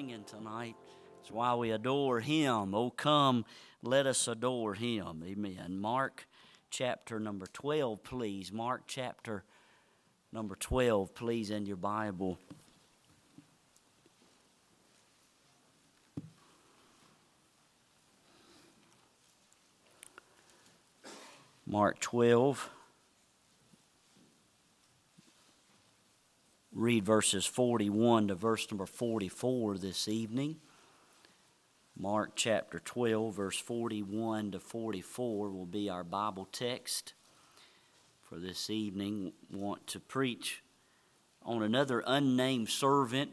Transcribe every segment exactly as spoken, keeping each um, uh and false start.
singing tonight. It's why we adore Him. Oh, come, let us adore Him. Amen. Mark chapter number twelve, please. Mark chapter number twelve, please, in your Bible. Mark twelve. Read verses forty-one to verse number forty-four this evening. Mark chapter twelve, verse forty-one to forty-four will be our Bible text for this evening. We want to preach on another unnamed servant.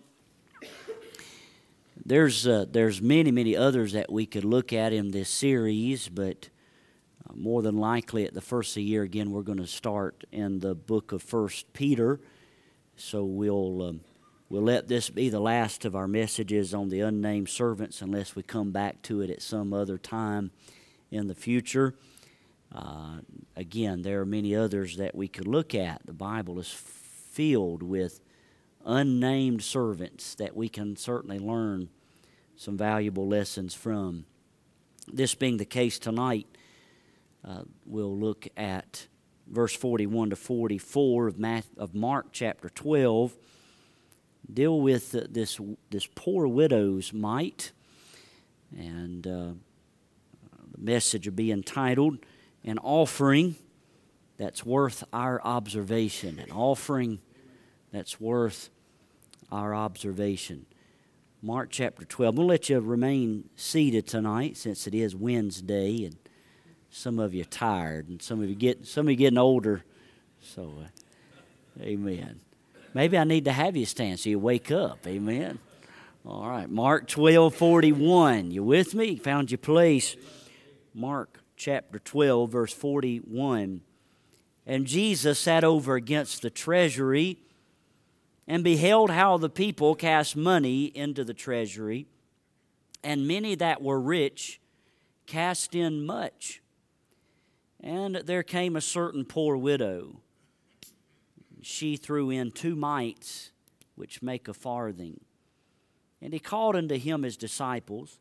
There's uh, there's many, many others that we could look at in this series, but uh, more than likely at the first of the year, again, we're going to start in the book of First Peter. So we'll um, we'll let this be the last of our messages on the unnamed servants unless we come back to it at some other time in the future. Uh, again, there are many others that we could look at. The Bible is filled with unnamed servants that we can certainly learn some valuable lessons from. This being the case tonight, uh, we'll look at verse forty-one to forty-four of, Matthew, of Mark chapter twelve, deal with uh, this this poor widow's mite, and uh, the message will be entitled, "An Offering That's Worth Our Observation." An offering that's worth our observation. Mark chapter twelve. I'm going to let you remain seated tonight since it is Wednesday, and some of you are tired, and some of you get some of you getting older. So, uh, amen. Maybe I need to have you stand so you wake up. Amen. All right. Mark twelve forty-one. You with me? Found your place. Mark chapter twelve, verse forty-one. And Jesus sat over against the treasury, and beheld how the people cast money into the treasury, and many that were rich cast in much. And there came a certain poor widow. She threw in two mites, which make a farthing. And he called unto him his disciples,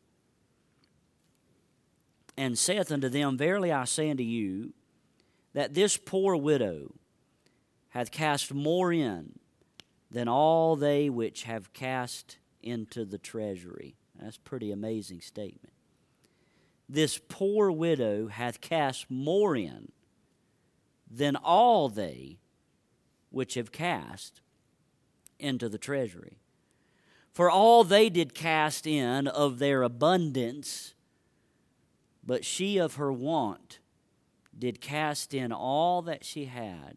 and saith unto them, Verily I say unto you, that this poor widow hath cast more in than all they which have cast into the treasury. That's a pretty amazing statement. This poor widow hath cast more in than all they which have cast into the treasury. For all they did cast in of their abundance, but she of her want did cast in all that she had,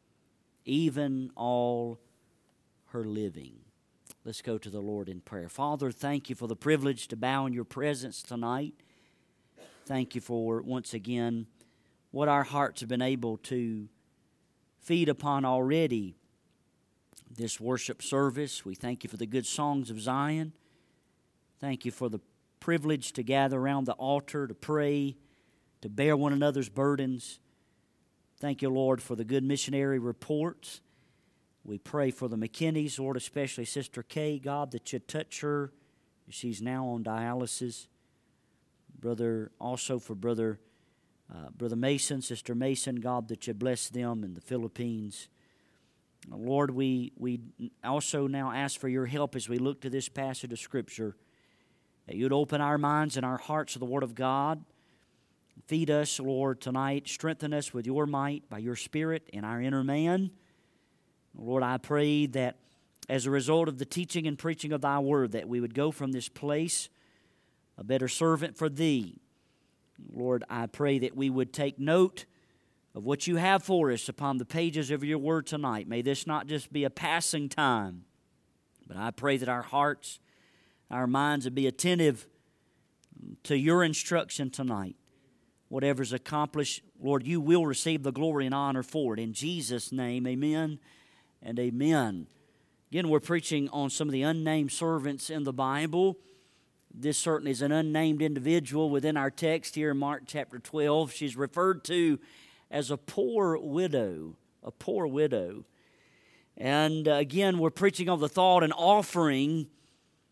even all her living. Let's go to the Lord in prayer. Father, thank you for the privilege to bow in your presence tonight. Thank you for, once again, what our hearts have been able to feed upon already this worship service. We thank you for the good songs of Zion. Thank you for the privilege to gather around the altar, to pray, to bear one another's burdens. Thank you, Lord, for the good missionary reports. We pray for the McKinneys, Lord, especially Sister Kay, God, that you touch her. She's now on dialysis. Brother, also for Brother uh, Brother Mason, Sister Mason, God, that you bless them in the Philippines. Lord, we, we also now ask for your help as we look to this passage of Scripture, that you'd open our minds and our hearts to the Word of God. Feed us, Lord, tonight. Strengthen us with your might by your Spirit in our inner man. Lord, I pray that as a result of the teaching and preaching of thy word, that we would go from this place a better servant for thee. Lord, I pray that we would take note of what you have for us upon the pages of your word tonight. May this not just be a passing time, but I pray that our hearts, our minds would be attentive to your instruction tonight. Whatever's accomplished, Lord, you will receive the glory and honor for it. In Jesus' name, amen and amen. Again, we're preaching on some of the unnamed servants in the Bible. This certainly is an unnamed individual within our text here in Mark chapter twelve. She's referred to as a poor widow, a poor widow. And uh, again, we're preaching on the thought and offering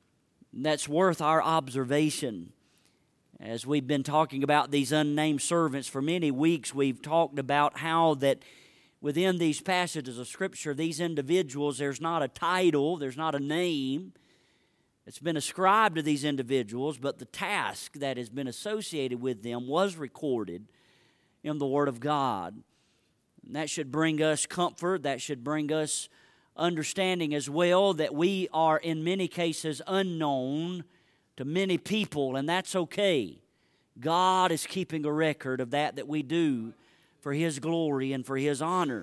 that's worth our observation. As we've been talking about these unnamed servants for many weeks, we've talked about how that within these passages of Scripture, these individuals, there's not a title, there's not a name that's been ascribed to these individuals, but the task that has been associated with them was recorded in the Word of God. And that should bring us comfort, that should bring us understanding as well that we are in many cases unknown to many people, and that's okay. God is keeping a record of that that we do for His glory and for His honor.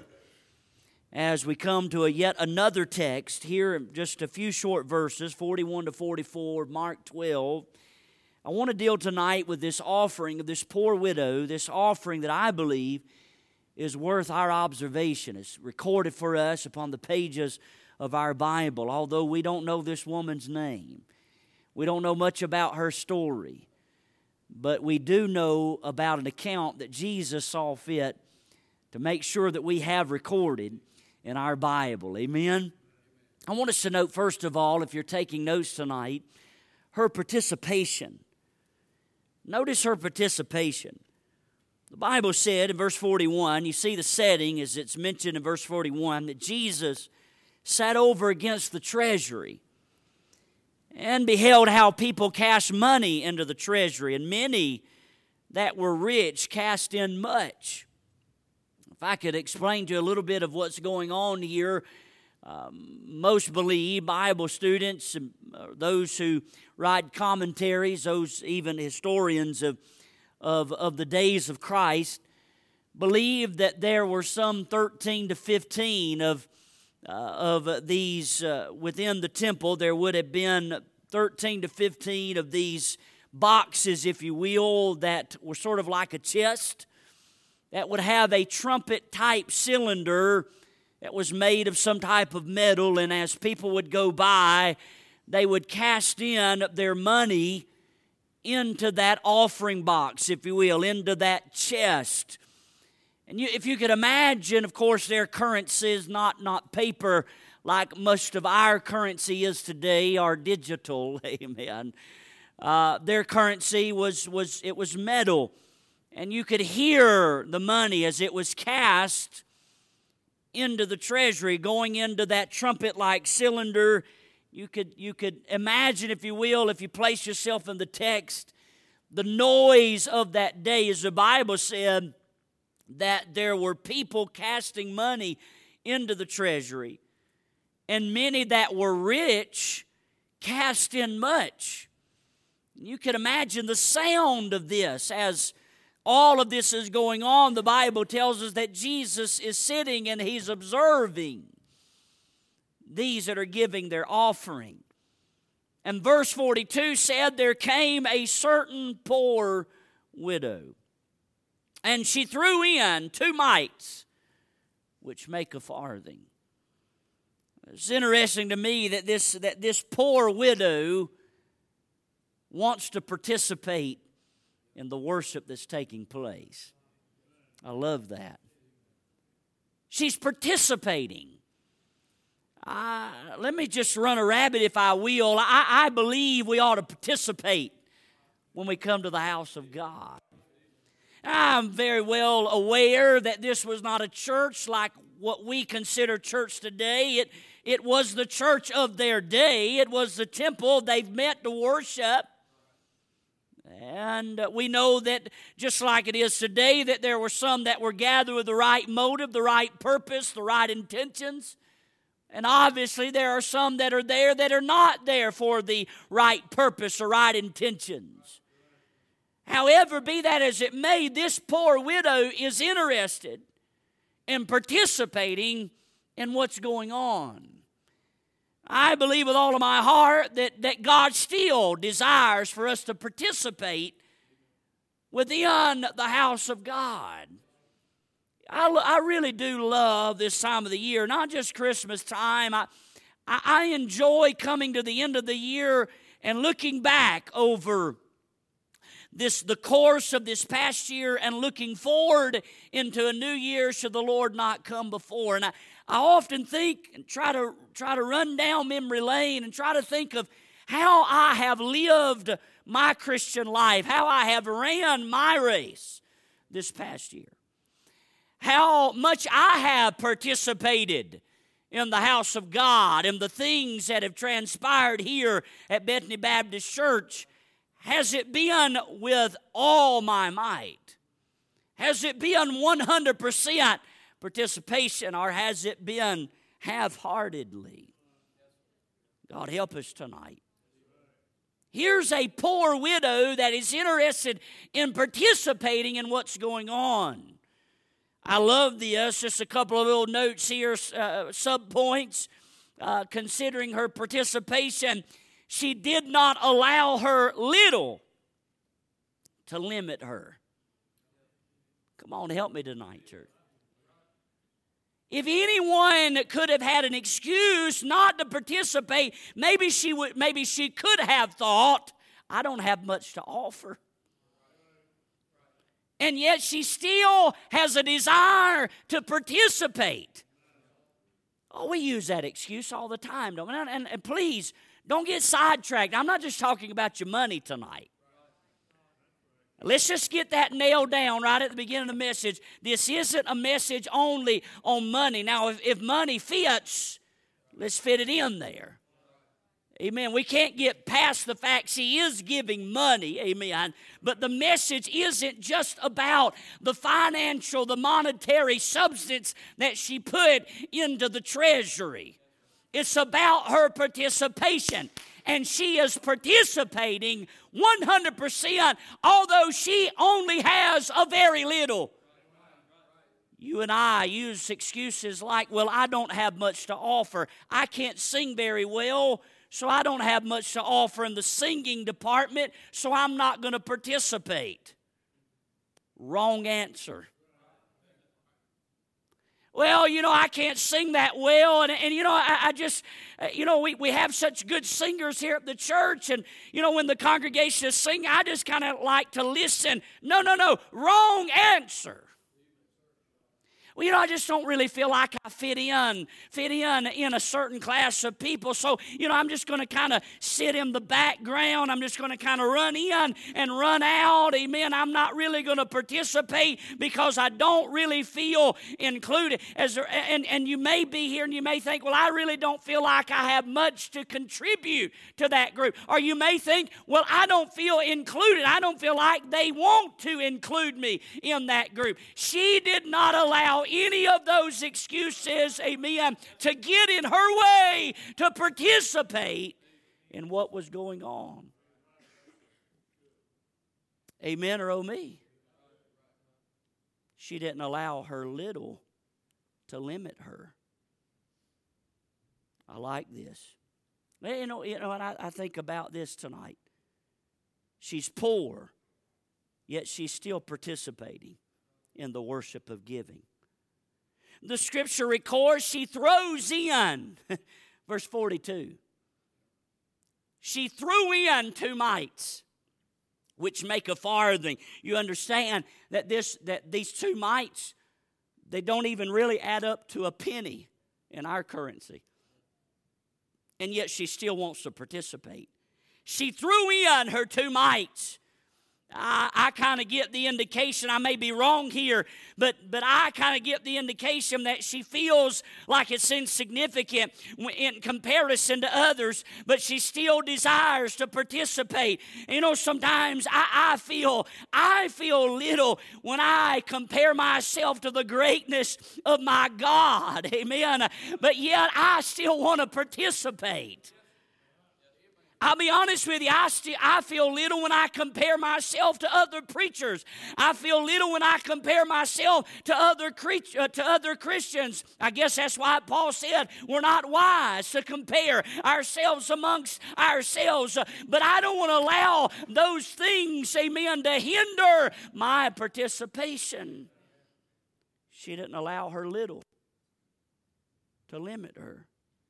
As we come to a yet another text here, just a few short verses, forty-one to forty-four, Mark twelve, I want to deal tonight with this offering of this poor widow, this offering that I believe is worth our observation. It's recorded for us upon the pages of our Bible, although we don't know this woman's name. We don't know much about her story, but we do know about an account that Jesus saw fit to make sure that we have recorded in our Bible. Amen? I want us to note, first of all, if you're taking notes tonight, her participation. Notice her participation. The Bible said in verse forty-one, you see the setting as it's mentioned in verse forty-one, that Jesus sat over against the treasury and beheld how people cast money into the treasury, and many that were rich cast in much. If I could explain to you a little bit of what's going on here, um, most believe, Bible students, and uh, those who write commentaries, those even historians of, of, of the days of Christ, believe that there were some thirteen to fifteen of Uh, of these uh, within the temple. There would have been thirteen to fifteen of these boxes, if you will, that were sort of like a chest that would have a trumpet type cylinder that was made of some type of metal, and as people would go by, they would cast in their money into that offering box, if you will, into that chest. And you, if you could imagine, of course, their currency is not, not paper like most of our currency is today, or digital, amen. Uh, their currency was, was, it was metal. And you could hear the money as it was cast into the treasury, going into that trumpet-like cylinder. You could, you could imagine, if you will, if you place yourself in the text, the noise of that day, as the Bible said, that there were people casting money into the treasury, and many that were rich cast in much. You can imagine the sound of this as all of this is going on. The Bible tells us that Jesus is sitting and He's observing these that are giving their offering. And verse forty-two said, there came a certain poor widow, and she threw in two mites, which make a farthing. It's interesting to me that this, that this poor widow wants to participate in the worship that's taking place. I love that. She's participating. Uh, let me just run a rabbit, if I will. I, I believe we ought to participate when we come to the house of God. I'm very well aware that this was not a church like what we consider church today. It, it was the church of their day. It was the temple they've met to worship. And we know that just like it is today, that there were some that were gathered with the right motive, the right purpose, the right intentions. And obviously there are some that are there that are not there for the right purpose or right intentions. However, be that as it may, this poor widow is interested in participating in what's going on. I believe with all of my heart that, that God still desires for us to participate within the house of God. I, I really do love this time of the year, not just Christmas time. I, I, I enjoy coming to the end of the year and looking back over this the course of this past year and looking forward into a new year should the Lord not come before. And I, I often think and try to try to run down memory lane and try to think of how I have lived my Christian life, how I have ran my race this past year, how much I have participated in the house of God and the things that have transpired here at Bethany Baptist Church. Has it been with all my might? Has it been one hundred percent participation, or has it been half-heartedly? God help us tonight. Here's a poor widow that is interested in participating in what's going on. I love this. Just a couple of little notes here, uh, sub-points. Uh, considering her participation, she did not allow her little to limit her. Come on, help me tonight, church. If anyone could have had an excuse not to participate, maybe she would, maybe she could have thought, I don't have much to offer. And yet she still has a desire to participate. Oh, we use that excuse all the time, don't we? And, and, and please, don't get sidetracked. I'm not just talking about your money tonight. Let's just get that nailed down right at the beginning of the message. This isn't a message only on money. Now, if, if money fits, let's fit it in there. Amen. We can't get past the fact she is giving money. Amen. But the message isn't just about the financial, the monetary substance that she put into the treasury. It's about her participation. And she is participating one hundred percent, although she only has a very little. You and I use excuses like, well, I don't have much to offer. I can't sing very well, so I don't have much to offer in the singing department, so I'm not going to participate. Wrong answer. Well, you know, I can't sing that well, and, and you know, I, I just, you know, we, we have such good singers here at the church, and, you know, when the congregation is singing, I just kind of like to listen. No, no, no, wrong answer. Well, you know, I just don't really feel like I fit in, fit in in a certain class of people. So, you know, I'm just going to kind of sit in the background. I'm just going to kind of run in and run out. Amen. I'm not really going to participate because I don't really feel included. As there, and, and you may be here and you may think, well, I really don't feel like I have much to contribute to that group. Or you may think, well, I don't feel included. I don't feel like they want to include me in that group. She did not allow any of those excuses, amen, to get in her way to participate in what was going on. Amen or oh me? She didn't allow her little to limit her. I like this. You know, you know, and I, I think about this tonight. She's poor, yet she's still participating in the worship of giving. The scripture records she throws in, verse forty-two. She threw in two mites, which make a farthing. You understand that this that these two mites, they don't even really add up to a penny in our currency. And yet she still wants to participate. She threw in her two mites. I, I kind of get the indication, I may be wrong here, but, but I kind of get the indication that she feels like it's insignificant in comparison to others, but she still desires to participate. You know, sometimes I, I feel I feel little when I compare myself to the greatness of my God, amen, but yet I still want to participate. I'll be honest with you, I, still, I feel little when I compare myself to other preachers. I feel little when I compare myself to other, cre- uh, to other Christians. I guess that's why Paul said we're not wise to compare ourselves amongst ourselves. Uh, but I don't want to allow those things, amen, to hinder my participation. She didn't allow her little to limit her.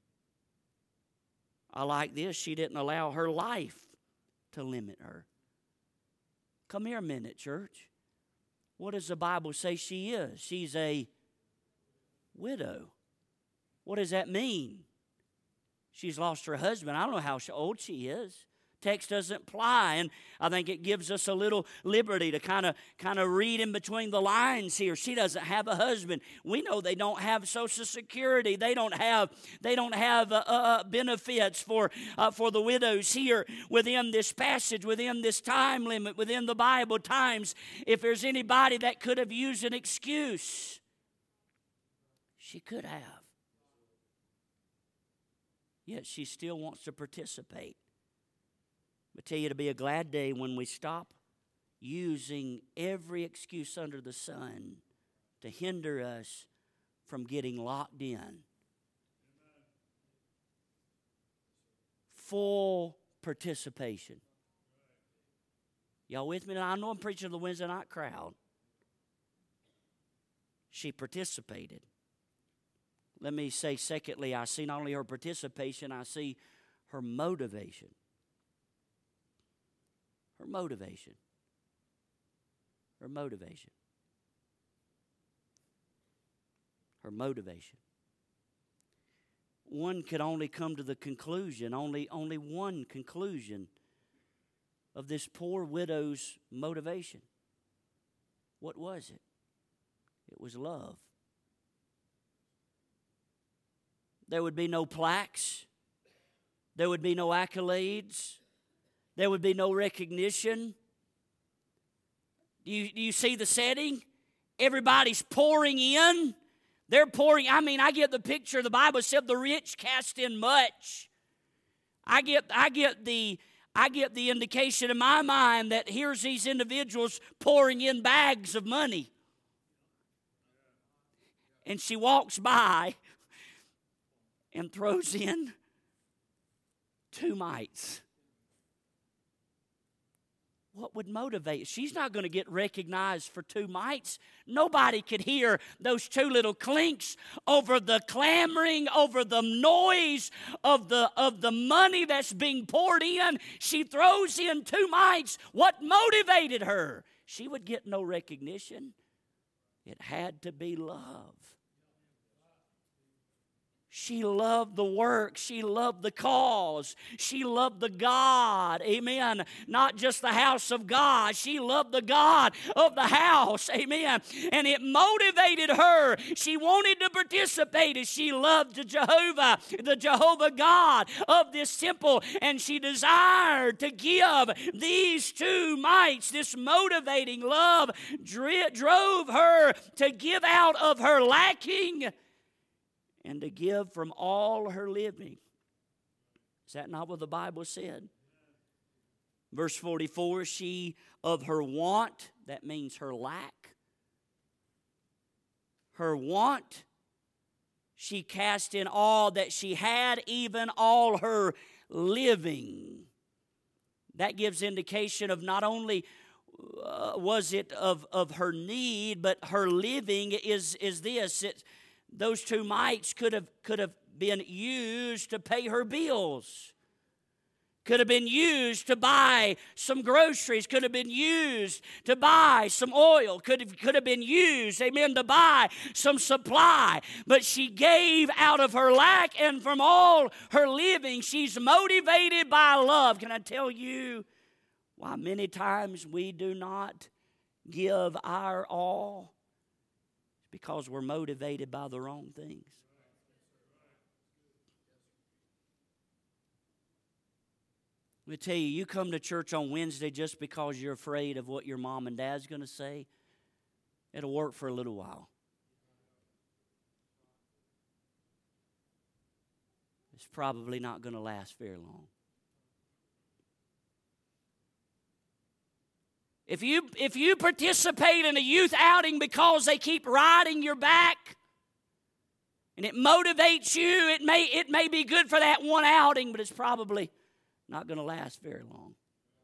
I like this. She didn't allow her life to limit her. Come here a minute, church. What does the Bible say she is? She's a widow. What does that mean? She's lost her husband. I don't know how old she is. Text doesn't apply, and I think it gives us a little liberty to kind of kind of read in between the lines here. She doesn't have a husband. We know they don't have Social Security. They don't have they don't have uh, uh, benefits for uh, for the widows here within this passage, within this time limit, within the Bible times. If there's anybody that could have used an excuse, she could have. Yet she still wants to participate. I tell you, it'll be a glad day when we stop using every excuse under the sun to hinder us from getting locked in. Amen. Full participation. Y'all with me? Now, I know I'm preaching to the Wednesday night crowd. She participated. Let me say, secondly, I see not only her participation, I see her motivation. Her motivation. Her motivation. Her motivation. One could only come to the conclusion, only, only one conclusion of this poor widow's motivation. What was it? It was love. There would be no plaques. There would be no accolades. There would be no recognition. Do you, do you see the setting? Everybody's pouring in. They're pouring. I mean, I get the picture. The Bible said the rich cast in much. I get, I get the, I get the indication in my mind that here's these individuals pouring in bags of money. And she walks by and throws in two mites. What would motivate? She's not going to get recognized for two mites. Nobody could hear those two little clinks over the clamoring, over the noise of the, of the money that's being poured in. She throws in two mites. What motivated her? She would get no recognition. It had to be love. She loved the work. She loved the cause. She loved the God. Amen. Not just the house of God. She loved the God of the house. Amen. And it motivated her. She wanted to participate as she loved Jehovah, the Jehovah God of this temple. And she desired to give these two mites. This motivating love drove her to give out of her lacking and to give from all her living. Is that not what the Bible said? Verse forty-four, she of her want, that means her lack. Her want, she cast in all that she had, even all her living. That gives indication of not only uh, was it of, of her need, but her living is, is this. It, Those two mites could have, could have been used to pay her bills. Could have been used to buy some groceries. Could have been used to buy some oil. Could have, could have been used, amen, to buy some supply. But she gave out of her lack and from all her living. She's motivated by love. Can I tell you why many times we do not give our all? Because we're motivated by the wrong things. Let me tell you, you come to church on Wednesday just because you're afraid of what your mom and dad's going to say, it'll work for a little while. It's probably not going to last very long. If you, if you participate in a youth outing because they keep riding your back and it motivates you, it may, it may be good for that one outing, but it's probably not going to last very long.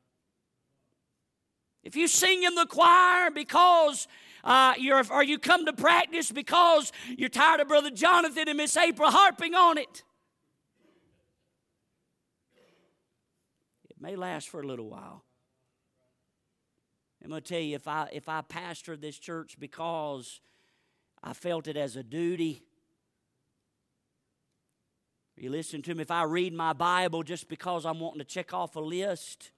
If you sing in the choir because uh, you're, or you come to practice because you're tired of Brother Jonathan and Miss April harping on it, it may last for a little while. I'm going to tell you, if I if I pastored this church because I felt it as a duty, Are you listening to me? If I read my Bible just because I'm wanting to check off a list,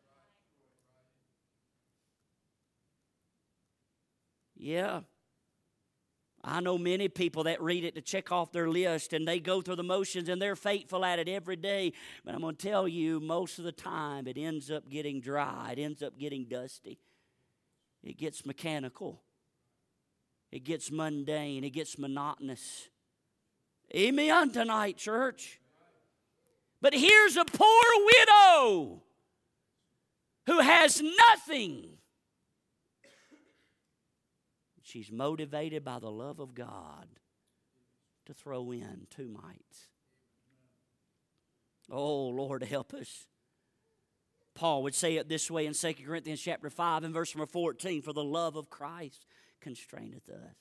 yeah. I know many people that read it to check off their list, and they go through the motions, and they're faithful at it every day. But I'm going to tell you, most of the time, it ends up getting dry. It ends up getting dusty. It gets mechanical. It gets mundane. It gets monotonous. Amen tonight, church. But here's a poor widow who has nothing. She's motivated by the love of God to throw in two mites. Oh, Lord, help us. Paul would say it this way in Second Corinthians chapter five and verse number fourteen, for the love of Christ constraineth us.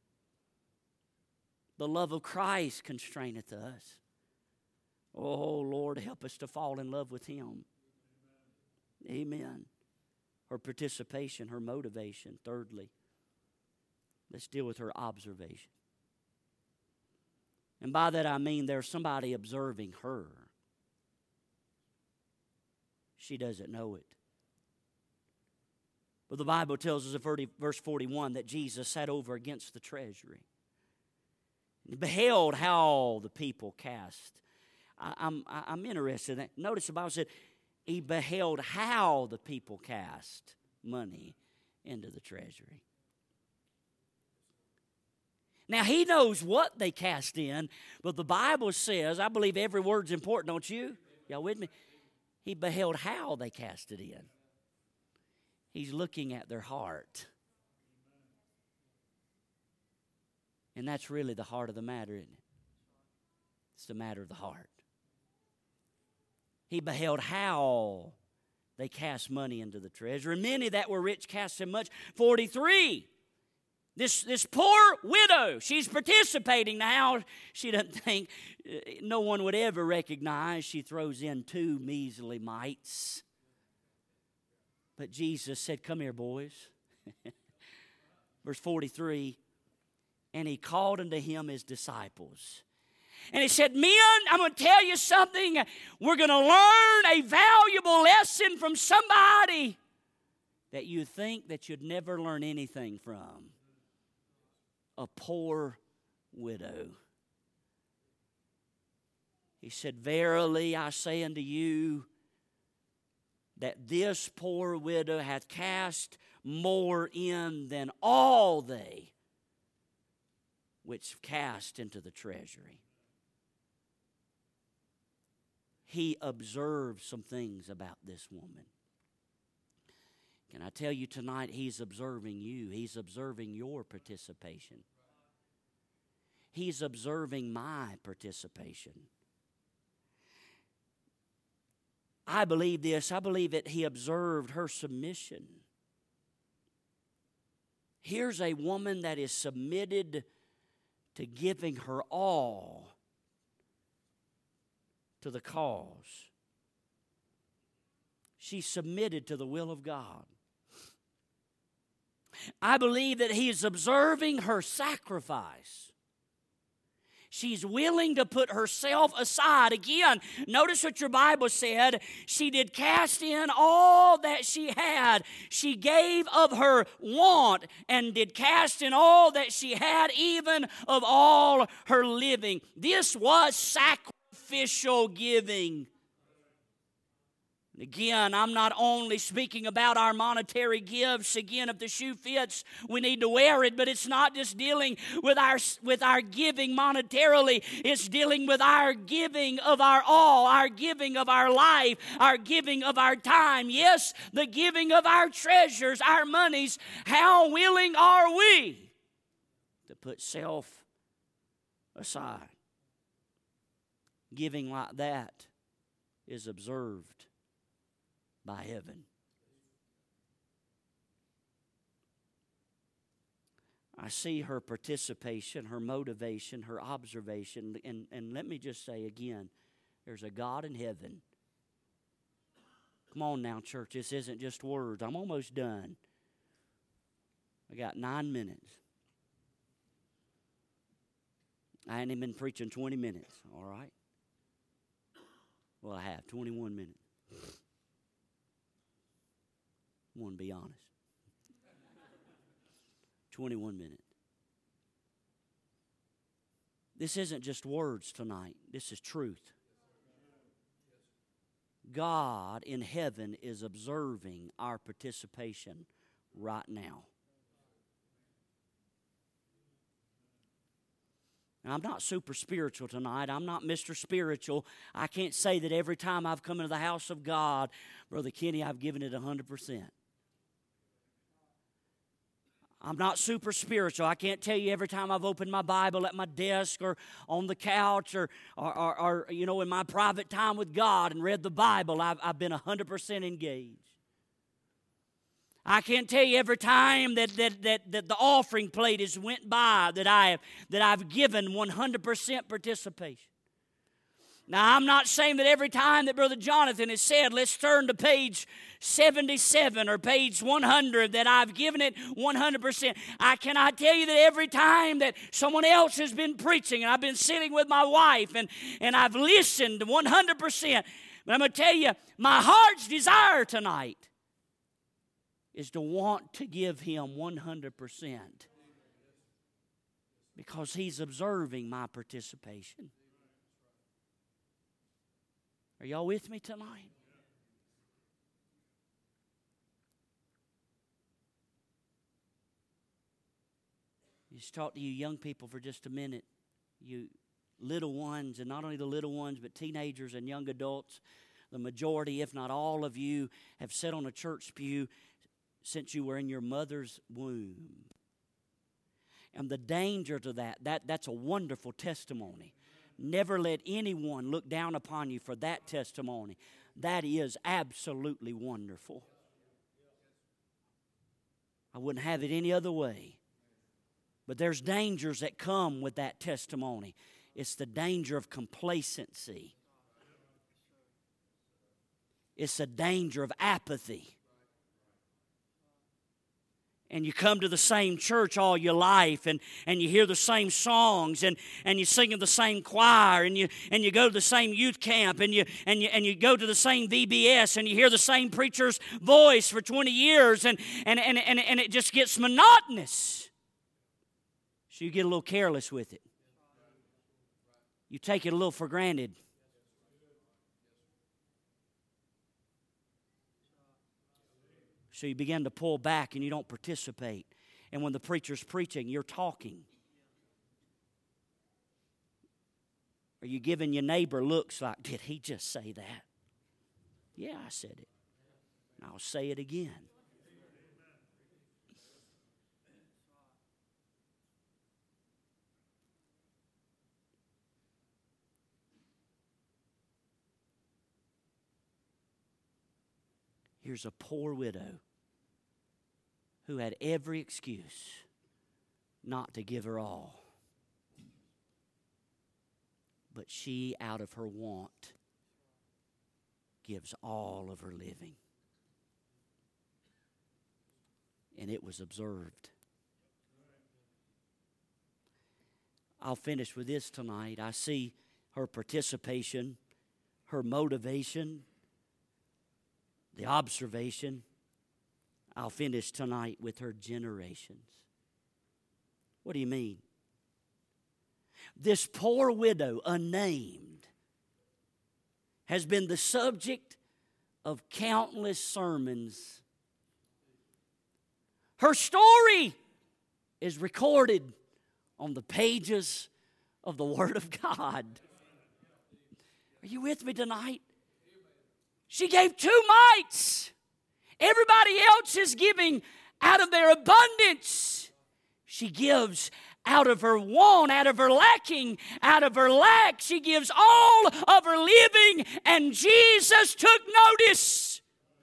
The love of Christ constraineth us. Oh, Lord, help us to fall in love with Him. Amen. Her participation, her motivation. Thirdly, let's deal with her observation. And by that I mean there's somebody observing her. She doesn't know it. But the Bible tells us in verse forty-one that Jesus sat over against the treasury and beheld how the people cast. I, I'm, I'm interested in that. Notice the Bible said he beheld how the people cast money into the treasury. Now, he knows what they cast in, but the Bible says, I believe every word's important, don't you? Y'all with me? He beheld how they cast it in. He's looking at their heart. And that's really the heart of the matter, isn't it? It's the matter of the heart. He beheld how they cast money into the treasury. And many that were rich cast in much. forty-three. This, this poor widow, she's participating now. She doesn't think uh, no one would ever recognize. She throws in two measly mites. But Jesus said, come here, boys. Verse forty-three, and he called unto him his disciples. And he said, men, I'm going to tell you something. We're going to learn a valuable lesson from somebody that you think that you'd never learn anything from. A poor widow. He said, verily I say unto you, that this poor widow hath cast more in than all they which cast into the treasury. He observed some things about this woman. Can I tell you tonight, he's observing you. He's observing your participation. He's observing my participation. I believe this. I believe that he observed her submission. Here's a woman that is submitted to giving her all to the cause. She submitted to the will of God. I believe that he is observing her sacrifice. She's willing to put herself aside. Again, notice what your Bible said. She did cast in all that she had. She gave of her want and did cast in all that she had, even of all her living. This was sacrificial giving. Again, I'm not only speaking about our monetary gifts. Again, if the shoe fits, we need to wear it. But it's not just dealing with our, with our giving monetarily. It's dealing with our giving of our all, our giving of our life, our giving of our time. Yes, the giving of our treasures, our monies. How willing are we to put self aside? Giving like that is observed by heaven. I see her participation, her motivation, her observation. And, and let me just say again, there's a God in heaven. Come on now, church. This isn't just words. I'm almost done. I got nine minutes. I ain't even been preaching twenty minutes, all right? Well, I have. twenty-one minutes. I want to be honest. twenty-one minutes. This isn't just words tonight. This is truth. God in heaven is observing our participation right now. And I'm not super spiritual tonight. I'm not Mister Spiritual. I can't say that every time I've come into the house of God, Brother Kenny, I've given it one hundred percent. I'm not super spiritual. I can't tell you every time I've opened my Bible at my desk or on the couch or, or, or, or you know, in my private time with God and read the Bible, I've, I've been one hundred percent engaged. I can't tell you every time that, that, that, that the offering plate has went by that, I have, that I've given one hundred percent participation. Now, I'm not saying that every time that Brother Jonathan has said, let's turn to page seventy-seven or page one hundred, that I've given it one hundred percent. I cannot tell you that every time that someone else has been preaching and I've been sitting with my wife and, and I've listened one hundred percent. But I'm going to tell you, my heart's desire tonight is to want to give Him one hundred percent because He's observing my participation. Are y'all with me tonight? Just talk to you young people for just a minute. You little ones, and not only the little ones, but teenagers and young adults. The majority, if not all of you, have sat on a church pew since you were in your mother's womb. And the danger to that, that that's a wonderful testimony. Never let anyone look down upon you for that testimony. That is absolutely wonderful. I wouldn't have it any other way. But there's dangers that come with that testimony. It's the danger of complacency. It's a danger of apathy. And you come to the same church all your life, and, and you hear the same songs, and, and you sing in the same choir, and you and you go to the same youth camp, and you and you and you go to the same V B S, and you hear the same preacher's voice for twenty years, and and, and, and, and it just gets monotonous. So you get a little careless with it. You take it a little for granted. So you begin to pull back and you don't participate. And when the preacher's preaching, you're talking. Are you giving your neighbor looks like, did he just say that? Yeah, I said it. And I'll say it again. Here's a poor widow who had every excuse not to give her all. But she, out of her want, gives all of her living. And it was observed. I'll finish with this tonight. I see her participation, her motivation, the observation. I'll finish tonight with her generations. What do you mean? This poor widow, unnamed, has been the subject of countless sermons. Her story is recorded on the pages of the Word of God. Are you with me tonight? She gave two mites. Everybody else is giving out of their abundance. She gives out of her want, out of her lacking, out of her lack. She gives all of her living, and Jesus took notice.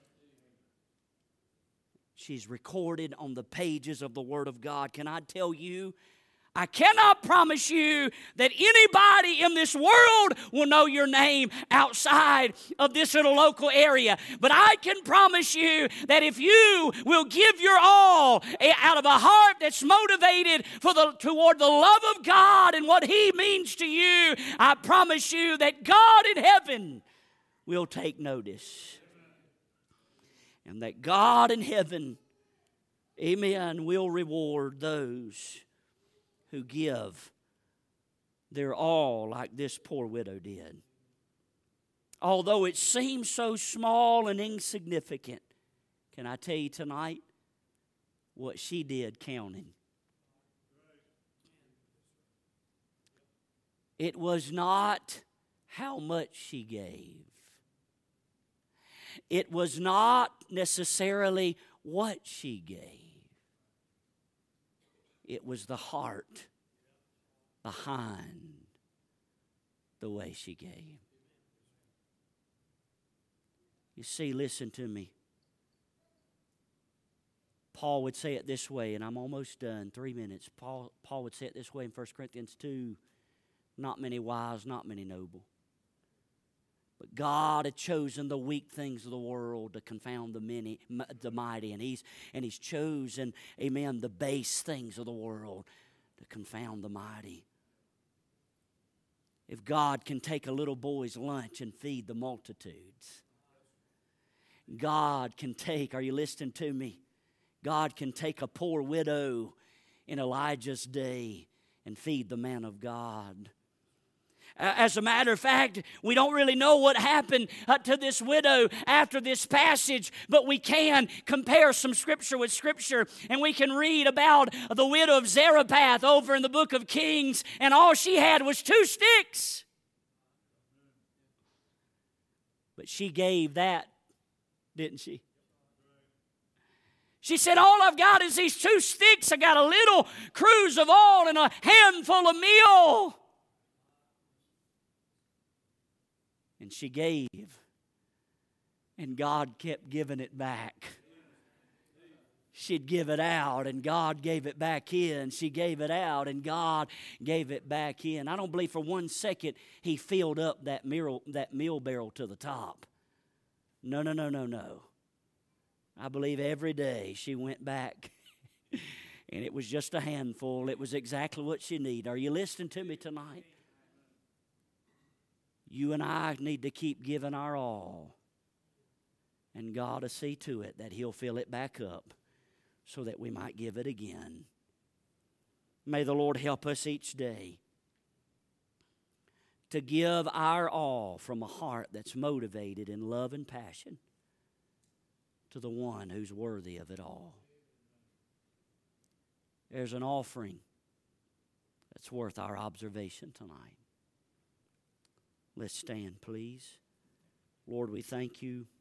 She's recorded on the pages of the Word of God. Can I tell you, I cannot promise you that anybody in this world will know your name outside of this little local area. But I can promise you that if you will give your all out of a heart that's motivated for the, toward the love of God and what He means to you, I promise you that God in heaven will take notice. And that God in heaven, amen, will reward those who give their all like this poor widow did. Although it seems so small and insignificant, can I tell you tonight what she did counted? It was not how much she gave. It was not necessarily what she gave. It was the heart behind the way she gave. You see, listen to me. Paul would say it this way, and I'm almost done, three minutes. Paul, Paul would say it this way in First Corinthians two. Not many wise, not many noble. But God had chosen the weak things of the world to confound the many, the mighty. And He's, and he's chosen, amen, the base things of the world to confound the mighty. If God can take a little boy's lunch and feed the multitudes, God can take, are you listening to me? God can take a poor widow in Elijah's day and feed the man of God. As a matter of fact, we don't really know what happened uh, to this widow after this passage, but we can compare some Scripture with Scripture, and we can read about the widow of Zarephath over in the book of Kings, and all she had was two sticks. But she gave that, didn't she? She said, all I've got is these two sticks. I got a little cruse of oil and a handful of meal. And she gave, and God kept giving it back. She'd give it out, and God gave it back in. She gave it out, and God gave it back in. I don't believe for one second He filled up that meal, that meal barrel to the top. No, no, no, no, no. I believe every day she went back, and it was just a handful. It was exactly what she needed. Are you listening to me tonight? You and I need to keep giving our all. And God will see to it that He'll fill it back up so that we might give it again. May the Lord help us each day to give our all from a heart that's motivated in love and passion to the one who's worthy of it all. There's an offering that's worth our observation tonight. Let's stand, please. Lord, we thank You